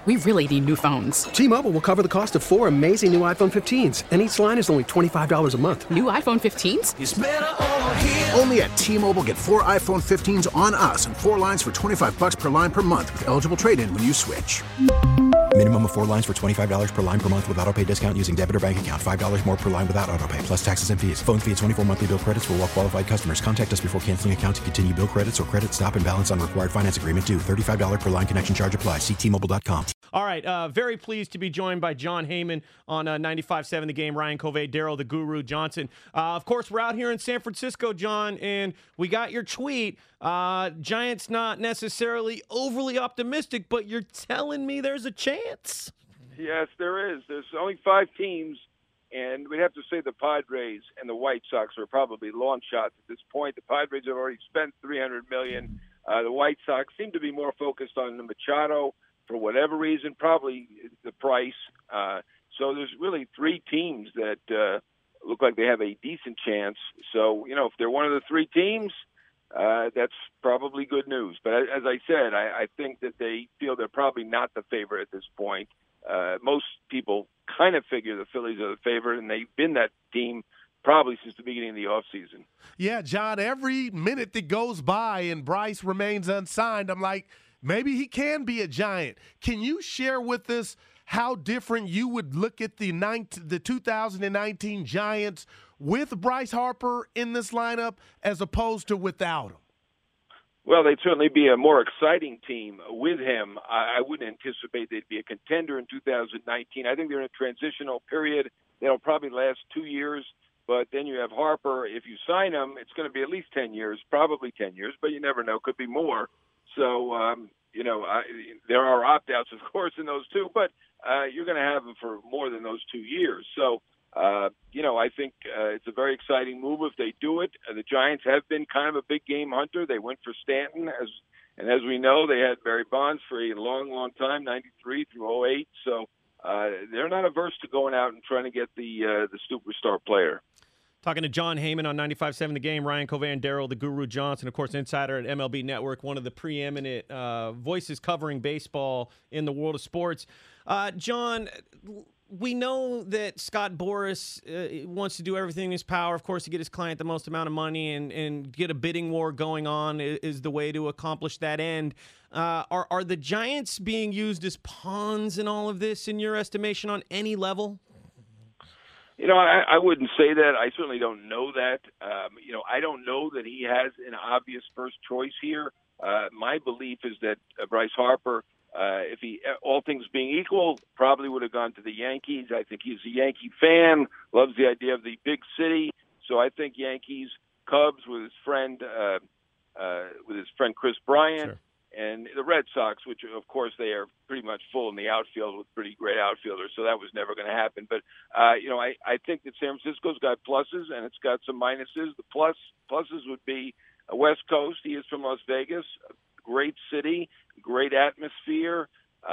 We really need new phones. T-Mobile will cover the cost of 4 amazing new iPhone 15s, and each line is only $25 a month. New iPhone 15s? It's better over here. Only at T-Mobile, get 4 iPhone 15s on us and 4 lines for $25 per line per month with eligible trade-in when you switch. Minimum of 4 lines for $25 per line per month with autopay discount using debit or bank account. $5 more per line without autopay, plus taxes and fees. Phone fee at 24 monthly bill credits for well-qualified customers. Contact us before canceling account to continue bill credits or credit stop and balance on required finance agreement due. $35 per line connection charge applies. See T-Mobile.com. All right, very pleased to be joined by Jon Heyman on 95.7 The Game, Ryan Covey, Daryl the Guru Johnson. Of course, we're out here in San Francisco, John, and we got your tweet. Giants not necessarily overly optimistic, but you're telling me there's a chance. Yes, there is. There's only 5 teams, and we'd have to say the Padres and the White Sox are probably long shots at this point. The Padres have already spent $300 million. The White Sox seem to be more focused on the Machado for whatever reason, probably the price. So there's really 3 teams that look like they have a decent chance. So, if they're one of the 3 teams, that's probably good news. But as I said, I think that they feel they're probably not the favorite at this point. Most people kind of figure the Phillies are the favorite, and they've been that team probably since the beginning of the offseason. Yeah, John, every minute that goes by and Bryce remains unsigned, I'm like, maybe he can be a Giant. Can you share with us how different you would look at the 2019 Giants with Bryce Harper in this lineup as opposed to without him? Well, they'd certainly be a more exciting team with him. I wouldn't anticipate they'd be a contender in 2019. I think they're in a transitional period. That'll probably last 2 years. But then you have Harper. If you sign him, it's going to be at least 10 years, probably 10 years, but you never know. Could be more. So, there are opt-outs, of course, in those 2, but you're going to have them for more than those 2 years. So, I think it's a very exciting move if they do it. The Giants have been kind of a big game hunter. They went for Stanton, as we know, they had Barry Bonds for a long, long time, 93 through 08. So they're not averse to going out and trying to get the superstar player. Talking to Jon Heyman on 95.7 The Game, Ryan Covey and Daryl the Guru Johnson, of course, insider at MLB Network, one of the preeminent voices covering baseball in the world of sports. John, we know that Scott Boras wants to do everything in his power, of course, to get his client the most amount of money and get a bidding war going on is the way to accomplish that end. Are the Giants being used as pawns in all of this, in your estimation, on any level? I wouldn't say that. I certainly don't know that. I don't know that he has an obvious first choice here. My belief is that Bryce Harper, if he, all things being equal, probably would have gone to the Yankees. I think he's a Yankee fan, loves the idea of the big city. So I think Yankees, Cubs with his friend Chris Bryant. Sure. And the Red Sox, which, of course, they are pretty much full in the outfield with pretty great outfielders, so that was never going to happen. But, I think that San Francisco's got pluses and it's got some minuses. The pluses would be West Coast. He is from Las Vegas, a great city, great atmosphere,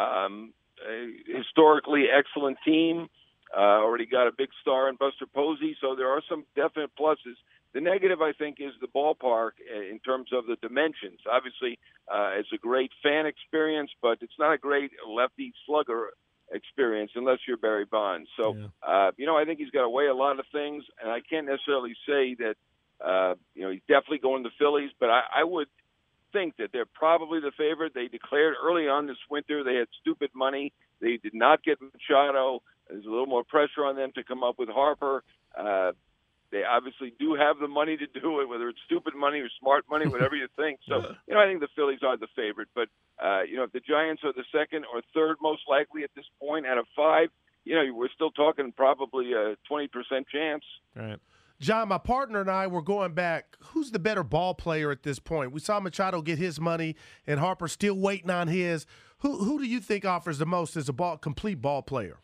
historically excellent team, already got a big star in Buster Posey, so there are some definite pluses. The negative, I think, is the ballpark in terms of the dimensions. Obviously, it's a great fan experience, but it's not a great lefty slugger experience unless you're Barry Bonds. So, I think he's got to weigh a lot of things, and I can't necessarily say that, he's definitely going to Phillies, but I would think that they're probably the favorite. They declared early on this winter they had stupid money. They did not get Machado. There's a little more pressure on them to come up with Harper. They obviously do have the money to do it, whether it's stupid money or smart money, whatever you think. So, I think the Phillies are the favorite. But, if the Giants are the second or third most likely at this point out of 5, we're still talking probably a 20% chance. All right. John, my partner and I were going back. Who's the better ball player at this point? We saw Machado get his money, and Harper still waiting on his. Who do you think offers the most as a complete ball player?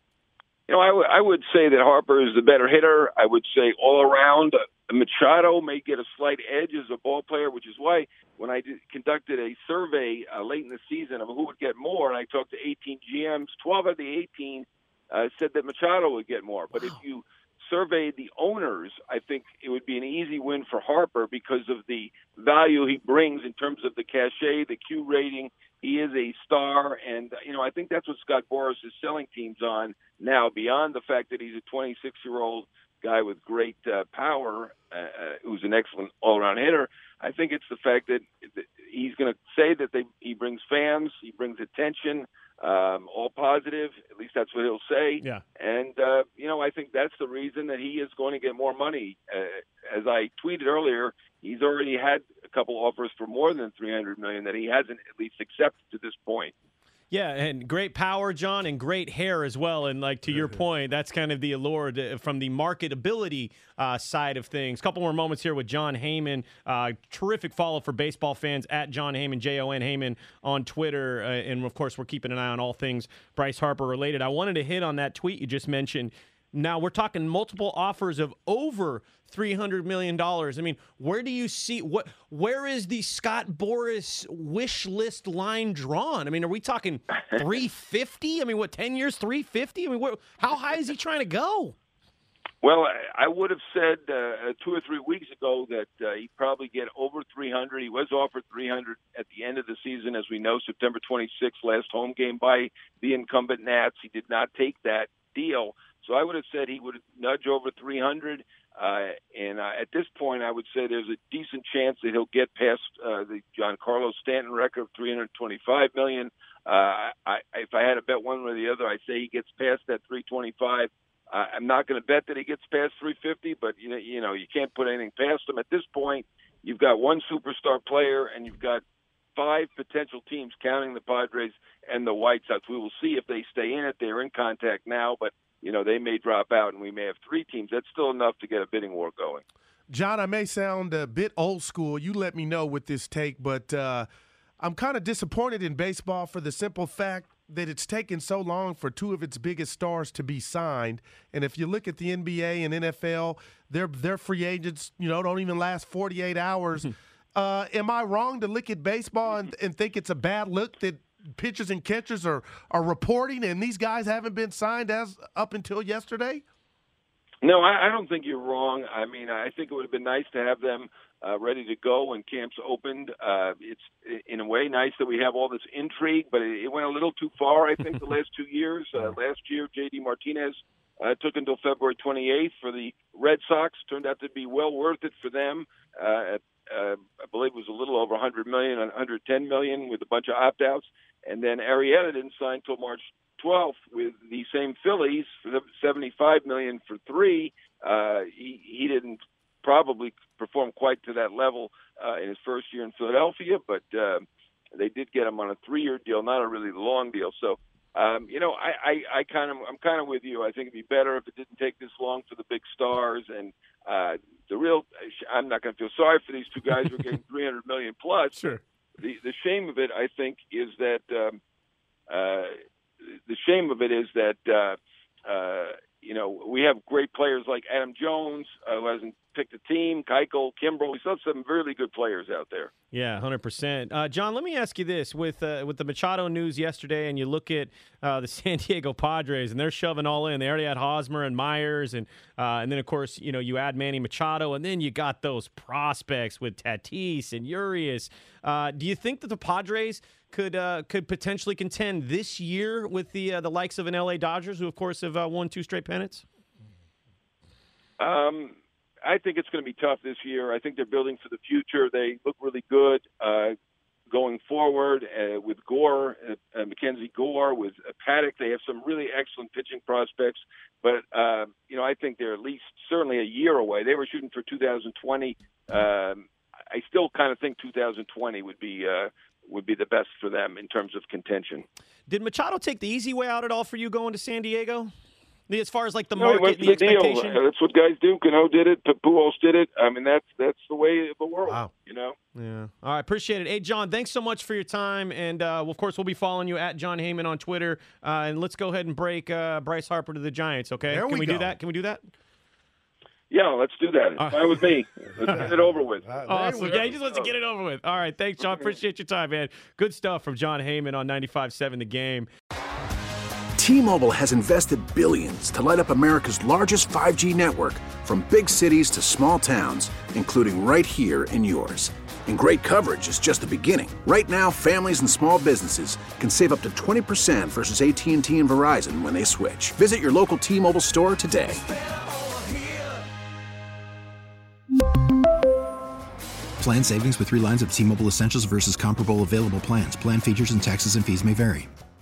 I would say that Harper is the better hitter. I would say all around, Machado may get a slight edge as a ball player, which is why when I conducted a survey late in the season of who would get more, and I talked to 18 GMs, 12 of the 18 said that Machado would get more. But if you surveyed the owners, I think it would be an easy win for Harper because of the value he brings in terms of the cachet, the Q rating. He is a star, and I think that's what Scott Boras is selling teams on now. Beyond the fact that he's a 26-year-old guy with great power, who's an excellent all-around hitter, I think it's the fact that he's going to say that he brings fans, he brings attention, all positive. At least that's what he'll say. Yeah. And I think that's the reason that he is going to get more money. As I tweeted earlier, he's already had a couple offers for more than $300 million that he hasn't at least accepted to this point. Yeah, and great power, John, and great hair as well. And to your point, that's kind of the allure from the marketability side of things. Couple more moments here with Jon Heyman. Terrific follow for baseball fans at Jon Heyman, Jon Heyman on Twitter. And, of course, we're keeping an eye on all things Bryce Harper related. I wanted to hit on that tweet you just mentioned. Now, we're talking multiple offers of over $300 million. I mean, where do you see where is the Scott Boras wish list line drawn? I mean, are we talking 350? I mean, 10 years, 350? I mean, how high is he trying to go? Well, I would have said 2 or 3 weeks ago that he'd probably get over 300. He was offered 300 at the end of the season, as we know, September 26th, last home game by the incumbent Nats. He did not take that deal. So I would have said he would nudge over 300. And at this point, I would say there's a decent chance that he'll get past the Giancarlo Stanton record of $325 million. If I had to bet one way or the other, I'd say he gets past that 325. I'm not going to bet that he gets past 350, but you can't put anything past him. At this point, you've got one superstar player, and you've got 5 potential teams, counting the Padres and the White Sox. We will see if they stay in it. They're in contact now, but they may drop out, and we may have 3 teams. That's still enough to get a bidding war going. John, I may sound a bit old school. You let me know with this take, but I'm kind of disappointed in baseball for the simple fact that it's taken so long for 2 of its biggest stars to be signed. And if you look at the NBA and NFL, their free agents, don't even last 48 hours. Am I wrong to look at baseball and think it's a bad look that pitchers and catchers are reporting and these guys haven't been signed as up until yesterday? No, I don't think you're wrong. I mean, I think it would have been nice to have them ready to go when camps opened. It's in a way nice that we have all this intrigue, but it went a little too far, I think, the last 2 years. Last year, J.D. Martinez took until February 28th for the Red Sox. Turned out to be well worth it for them. I believe it was a little over $100 million, $110 million with a bunch of opt-outs. And then Arrieta didn't sign until March 12th with the same Phillies for $75 million for 3. He didn't probably perform quite to that level in his first year in Philadelphia, but they did get him on a 3-year deal, not a really long deal. So, I'm kind of with you. I think it'd be better if it didn't take this long for the big stars. And I'm not going to feel sorry for these 2 guys who are getting $300 million plus. Sure. The shame of it, I think, is that we have great players like Adam Jones, who hasn't picked a team, Keuchel, Kimbrel. We still have some really good players out there. Yeah, 100%. John, let me ask you this. With the Machado news yesterday, and you look at the San Diego Padres, and they're shoving all in. They already had Hosmer and Myers, and then, of course, you add Manny Machado, and then you got those prospects with Tatis and Urias. Do you think that the Padres could potentially contend this year with the likes of an LA Dodgers, who, of course, have won 2 straight pennants? I think it's going to be tough this year. I think they're building for the future. They look really good going forward with Gore, Mackenzie Gore, with Paddock. They have some really excellent pitching prospects. But, I think they're at least certainly a year away. They were shooting for 2020. I still kind of think 2020 would be the best for them in terms of contention. Did Machado take the easy way out at all for you going to San Diego? As far as the he market, went the for expectation? Deal. That's what guys do. Cano did it. Pujols did it. I mean, that's the way of the world. Wow. Yeah. All right. Appreciate it. Hey, John, thanks so much for your time. And, of course, we'll be following you at Jon Heyman on Twitter. And let's go ahead and break Bryce Harper to the Giants, okay? Can we do that? Can we do that? Yeah, let's do that. It's fine with me. Let's get it over with. Awesome. Yeah, he just wants to get it over with. All right. Thanks, John. Appreciate your time, man. Good stuff from Jon Heyman on 95.7 The Game. T-Mobile has invested billions to light up America's largest 5G network, from big cities to small towns, including right here in yours. And great coverage is just the beginning. Right now, families and small businesses can save up to 20% versus AT&T and Verizon when they switch. Visit your local T-Mobile store today. Plan savings with 3 lines of T-Mobile Essentials versus comparable available plans. Plan features and taxes and fees may vary.